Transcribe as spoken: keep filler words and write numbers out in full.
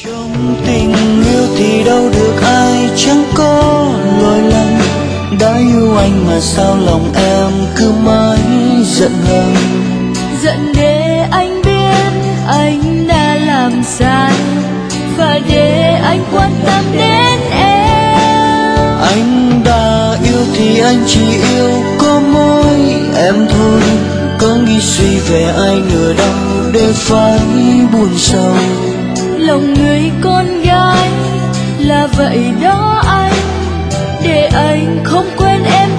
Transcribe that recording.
Trong tình yêu thì đâu được ai chẳng có lỗi lầm, đã yêu anh mà sao lòng em cứ mãi giận hờn. Giận để anh biết anh đã làm sai và để anh quan tâm đến em. Anh đã yêu thì anh chỉ yêu có mỗi em thôi, có nghĩ suy về ai nữa đâu để phải buồn sầu. Lòng người con gái là vậy đó anh, để anh không quên em